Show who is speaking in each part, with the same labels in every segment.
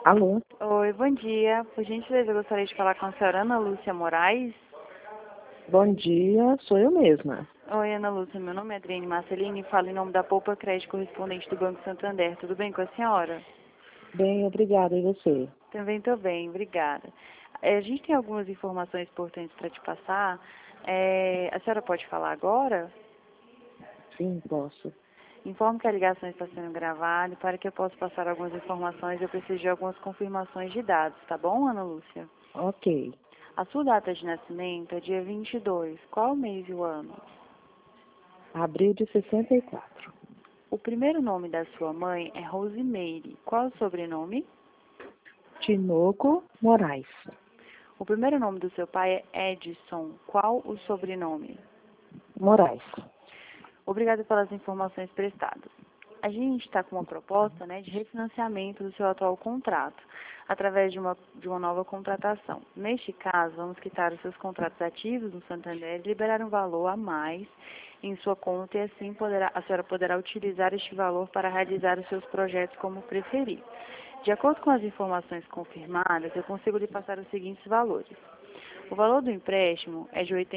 Speaker 1: Alô?
Speaker 2: Oi, bom dia. Por gentileza, eu gostaria de falar com a senhora Ana Lúcia Moraes.
Speaker 1: Bom dia, sou eu mesma.
Speaker 2: Oi, Ana Lúcia, meu nome é Adriane Marcelini e falo em nome da Poupa Crédito correspondente do Banco Santander. Tudo bem com a senhora?
Speaker 1: Bem, obrigada. E você?
Speaker 2: Também estou bem, obrigada. A gente tem algumas informações importantes para te passar. A senhora pode falar agora?
Speaker 1: Sim, posso.
Speaker 2: Informo que a ligação está sendo gravada e para que eu possa passar algumas informações, eu preciso de algumas confirmações de dados, tá bom, Ana Lúcia?
Speaker 1: Ok.
Speaker 2: A sua data de nascimento é dia 22. Qual o mês e o ano?
Speaker 1: Abril de 64.
Speaker 2: O primeiro nome da sua mãe é Rosimeire. Qual o sobrenome?
Speaker 1: Tinoco Moraes.
Speaker 2: O primeiro nome do seu pai é Edson. Qual o sobrenome?
Speaker 1: Moraes.
Speaker 2: Obrigada pelas informações prestadas. A gente está com uma proposta, de refinanciamento do seu atual contrato, através de uma nova contratação. Neste caso, vamos quitar os seus contratos ativos no Santander e liberar um valor a mais em sua conta e assim a senhora poderá utilizar este valor para realizar os seus projetos como preferir. De acordo com as informações confirmadas, eu consigo lhe passar os seguintes valores. O valor do empréstimo é de R$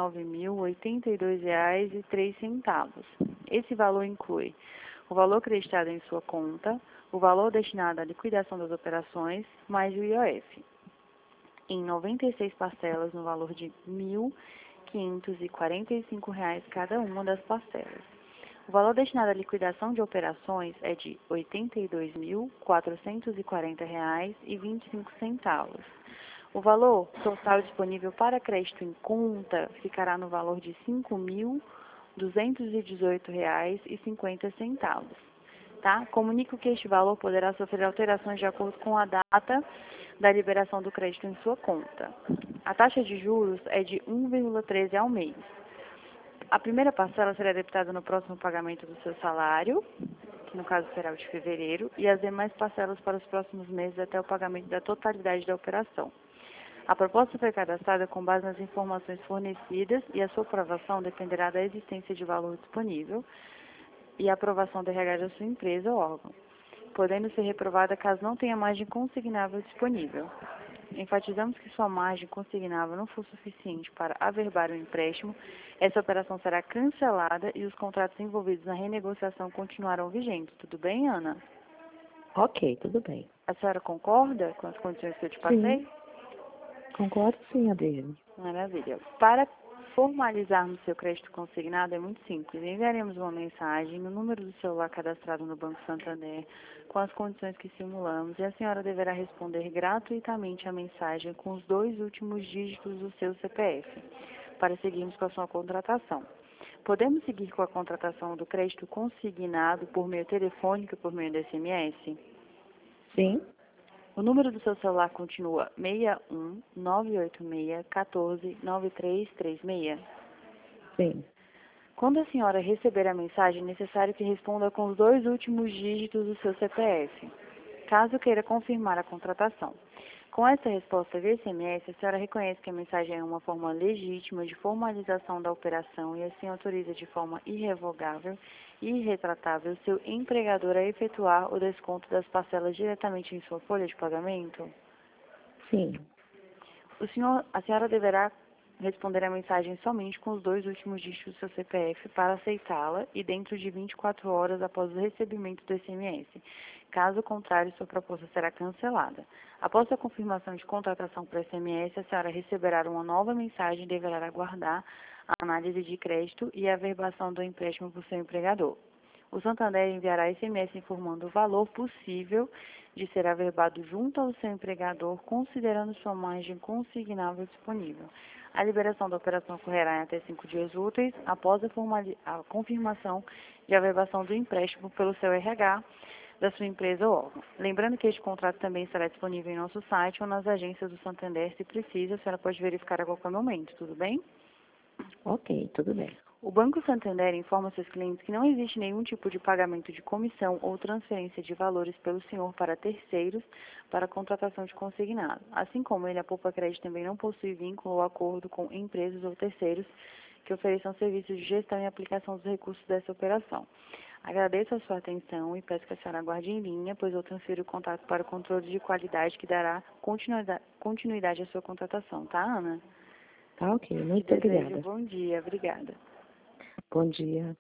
Speaker 2: 89.082,03. Esse valor inclui o valor creditado em sua conta, o valor destinado à liquidação das operações, mais o IOF, em 96 parcelas no valor de R$ 1.545 cada uma das parcelas. O valor destinado à liquidação de operações é de R$ 82.440,25. O valor total disponível para crédito em conta ficará no valor de R$ 5.218,50. Tá? Comunico que este valor poderá sofrer alterações de acordo com a data da liberação do crédito em sua conta. A taxa de juros é de 1,13 ao mês. A primeira parcela será debitada no próximo pagamento do seu salário, que no caso será o de fevereiro, e as demais parcelas para os próximos meses até o pagamento da totalidade da operação. A proposta foi cadastrada com base nas informações fornecidas e a sua aprovação dependerá da existência de valor disponível e a aprovação do RH da sua empresa ou órgão, podendo ser reprovada caso não tenha margem consignável disponível. Enfatizamos que sua margem consignável não for suficiente para averbar o empréstimo, essa operação será cancelada e os contratos envolvidos na renegociação continuarão vigentes. Tudo bem, Ana?
Speaker 1: Ok, tudo bem.
Speaker 2: A senhora concorda com as condições que eu te passei?
Speaker 1: Sim, concordo sim, Adriane.
Speaker 2: Maravilha. Para formalizarmos seu crédito consignado é muito simples. Enviaremos uma mensagem no número do celular cadastrado no Banco Santander com as condições que simulamos e a senhora deverá responder gratuitamente a mensagem com os 2 últimos dígitos do seu CPF para seguirmos com a sua contratação. Podemos seguir com a contratação do crédito consignado por meio telefônico e por meio do SMS?
Speaker 1: Sim,
Speaker 2: O número do seu celular continua 61-986-14-9336.
Speaker 1: sim.
Speaker 2: Quando a senhora receber a mensagem, é necessário que responda com os 2 últimos dígitos do seu CPF, caso queira confirmar a contratação. Com essa resposta via SMS, a senhora reconhece que a mensagem é uma forma legítima de formalização da operação e assim autoriza de forma irrevogável e irretratável seu empregador a efetuar o desconto das parcelas diretamente em sua folha de pagamento?
Speaker 1: Sim,
Speaker 2: A senhora deverá responder a mensagem somente com os 2 últimos dígitos do seu CPF para aceitá-la e dentro de 24 horas após o recebimento do SMS. Caso contrário, sua proposta será cancelada. Após a confirmação de contratação por SMS, a senhora receberá uma nova mensagem e deverá aguardar a análise de crédito e a averbação do empréstimo por seu empregador. O Santander enviará SMS informando o valor possível de ser averbado junto ao seu empregador, considerando sua margem consignável disponível. A liberação da operação ocorrerá em até 5 dias úteis após a confirmação de averbação do empréstimo pelo seu RH da sua empresa ou órgão. Lembrando que este contrato também estará disponível em nosso site ou nas agências do Santander, se precisa, a senhora pode verificar a qualquer momento, tudo bem?
Speaker 1: ok, tudo bem.
Speaker 2: O Banco Santander informa seus clientes que não existe nenhum tipo de pagamento de comissão ou transferência de valores pelo senhor para terceiros para a contratação de consignado. Assim como ele, a Poupa Crédito também não possui vínculo ou acordo com empresas ou terceiros que ofereçam serviços de gestão e aplicação dos recursos dessa operação. Agradeço a sua atenção e peço que a senhora aguarde em linha, pois eu transfiro o contato para o controle de qualidade que dará continuidade à sua contratação, tá, Ana?
Speaker 1: Tá ok, muito
Speaker 2: Desejo
Speaker 1: obrigada.
Speaker 2: bom dia. Obrigada.
Speaker 1: Bom dia.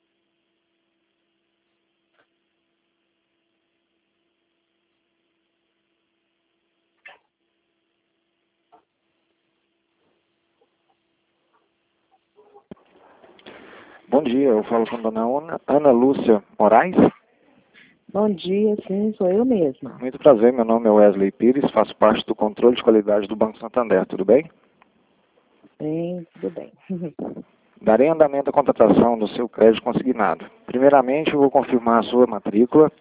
Speaker 3: Bom dia, eu falo com a dona Ana Lúcia Moraes.
Speaker 1: Bom dia, sim, sou eu mesma.
Speaker 3: Muito prazer, meu nome é Wesley Pires, faço parte do controle de qualidade do Banco Santander, tudo bem?
Speaker 1: Bem, tudo bem.
Speaker 3: Darei andamento à contratação do seu crédito consignado. Primeiramente, eu vou confirmar a sua matrícula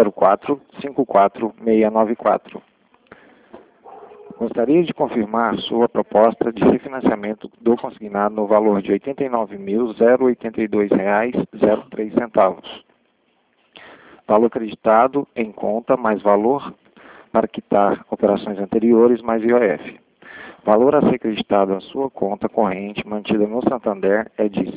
Speaker 3: 0454694. Gostaria de confirmar sua proposta de refinanciamento do consignado no valor de R$ 89.082,03. Valor acreditado em conta mais valor para quitar operações anteriores mais IOF. Valor a ser acreditado à sua conta corrente mantida no Santander é de R$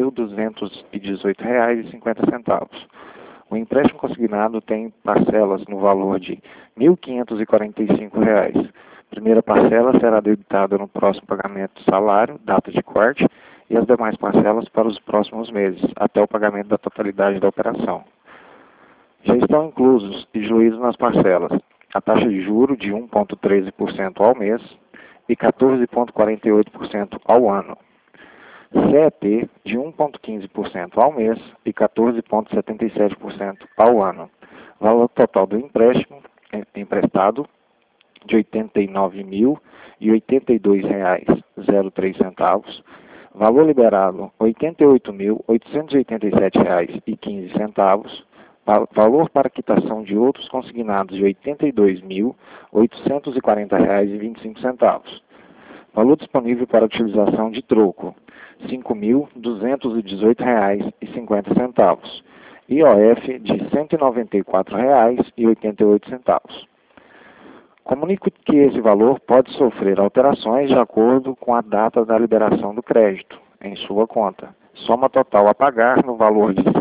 Speaker 3: 5.218,50. O empréstimo consignado tem parcelas no valor de R$ 1.545. Primeira parcela será debitada no próximo pagamento do salário, data de corte, e as demais parcelas para os próximos meses, até o pagamento da totalidade da operação. Já estão inclusos e diluídos nas parcelas a taxa de juro de 1,13% ao mês e 14,48% ao ano, CEP de 1,15% ao mês e 14,77% ao ano. Valor total do empréstimo emprestado de R$ 89.082,03. Valor liberado R$ 88.887,15. Valor para quitação de outros consignados de R$ 82.840,25. Valor disponível para utilização de troco, R$ 5.218,50. IOF de R$ 194,88. Comunico que esse valor pode sofrer alterações de acordo com a data da liberação do crédito em sua conta. Soma total a pagar no valor de R$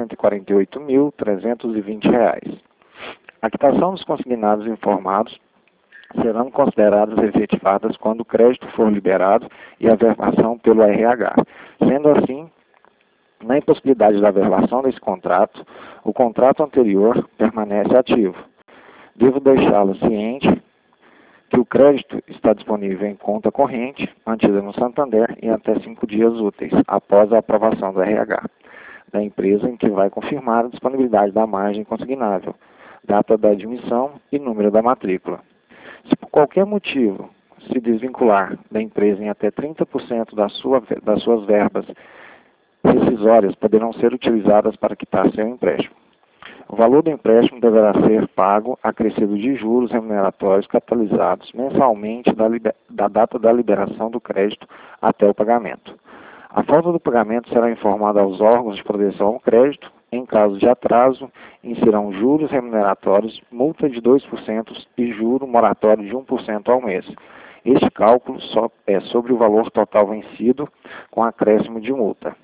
Speaker 3: 148.320. A quitação dos consignados informados serão consideradas efetivadas quando o crédito for liberado e a verbação pelo RH. Sendo assim, na impossibilidade da verbação desse contrato, o contrato anterior permanece ativo. Devo deixá-lo ciente que o crédito está disponível em conta corrente, mantida no Santander, em até 5 dias úteis, após a aprovação do RH da empresa, em que vai confirmar a disponibilidade da margem consignável, data da admissão e número da matrícula. Se por qualquer motivo se desvincular da empresa em até 30% das suas verbas rescisórias, poderão ser utilizadas para quitar seu empréstimo. O valor do empréstimo deverá ser pago acrescido de juros remuneratórios capitalizados mensalmente da data da liberação do crédito até o pagamento. A falta do pagamento será informada aos órgãos de proteção ao crédito. Em caso de atraso, incidirão juros remuneratórios, multa de 2% e juro moratório de 1% ao mês. Este cálculo só é sobre o valor total vencido com acréscimo de multa.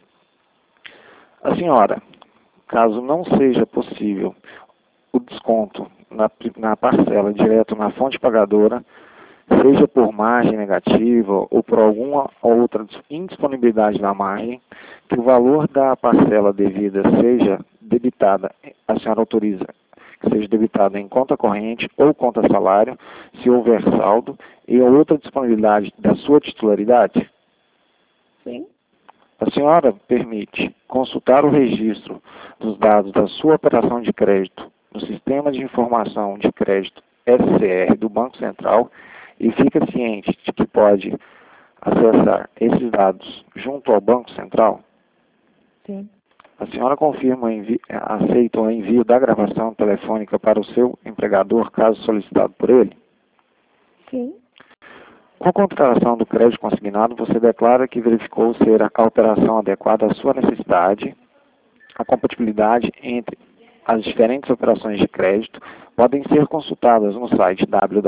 Speaker 3: A senhora, caso não seja possível o desconto na parcela direto na fonte pagadora, seja por margem negativa ou por alguma outra indisponibilidade da margem, que o valor da parcela devida seja debitada, a senhora autoriza que seja debitada em conta corrente ou conta salário, se houver saldo, e outra disponibilidade da sua titularidade?
Speaker 1: Sim.
Speaker 3: A senhora permite consultar o registro dos dados da sua operação de crédito no Sistema de Informação de Crédito SCR do Banco Central e fica ciente de que pode acessar esses dados junto ao Banco Central?
Speaker 1: Sim.
Speaker 3: A senhora confirma aceita o envio da gravação telefônica para o seu empregador, caso solicitado por ele?
Speaker 1: Sim.
Speaker 3: Com a contratação do crédito consignado, você declara que verificou ser a operação adequada à sua necessidade. A compatibilidade entre as diferentes operações de crédito podem ser consultadas no site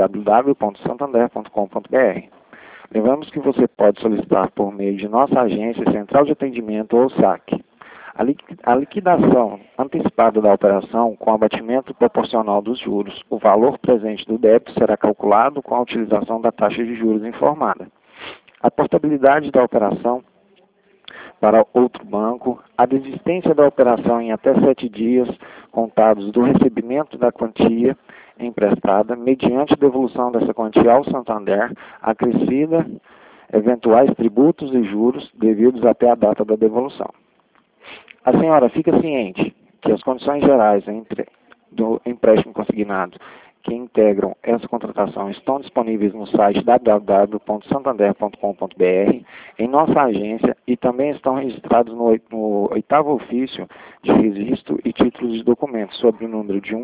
Speaker 3: www.santander.com.br. Lembramos que você pode solicitar por meio de nossa agência Central de Atendimento ou SAC. A liquidação antecipada da operação com abatimento proporcional dos juros. O valor presente do débito será calculado com a utilização da taxa de juros informada. A portabilidade da operação para outro banco, a desistência da operação em até 7 dias contados do recebimento da quantia emprestada, mediante devolução dessa quantia ao Santander, acrescida eventuais tributos e juros devidos até a data da devolução. A senhora fica ciente que as condições gerais do empréstimo consignado que integram essa contratação estão disponíveis no site www.santander.com.br, em nossa agência, e também estão registrados no 8º ofício de registro e títulos de documentos sob o número de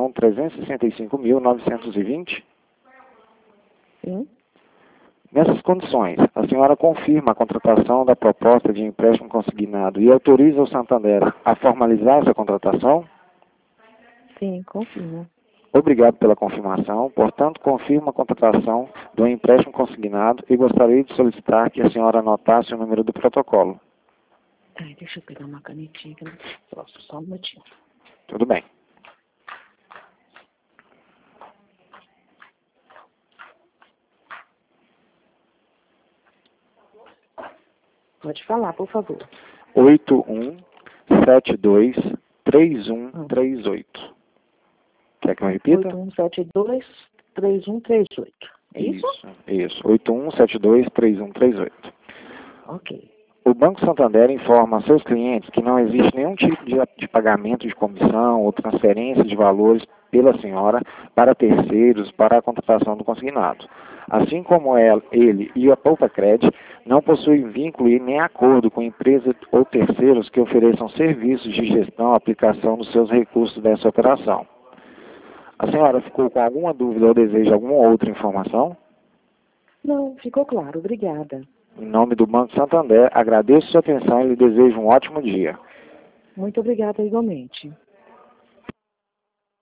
Speaker 3: 1.365.920?
Speaker 1: Sim.
Speaker 3: Nessas condições, a senhora confirma a contratação da proposta de empréstimo consignado e autoriza o Santander a formalizar essa contratação?
Speaker 1: Sim, confirmo.
Speaker 3: Obrigado pela confirmação. Portanto, confirmo a contratação do empréstimo consignado e gostaria de solicitar que a senhora anotasse o número do protocolo.
Speaker 1: Ai, deixa eu pegar uma canetinha que eu não posso, só um minutinho.
Speaker 3: Tudo bem.
Speaker 1: Pode falar, por favor.
Speaker 3: 81723138. Quer que eu repita?
Speaker 1: 8172-3138. É isso?
Speaker 3: Isso. 81723138.
Speaker 1: Ok.
Speaker 3: O Banco Santander informa a seus clientes que não existe nenhum tipo de pagamento de comissão ou transferência de valores pela senhora para terceiros para a contratação do consignado. Assim como ele e a Poupacred não possuem vínculo e nem acordo com empresas ou terceiros que ofereçam serviços de gestão e aplicação dos seus recursos dessa operação. A senhora ficou com alguma dúvida ou deseja alguma outra informação?
Speaker 1: Não, ficou claro. Obrigada.
Speaker 3: Em nome do Banco Santander, agradeço sua atenção e lhe desejo um ótimo dia.
Speaker 1: Muito obrigada igualmente.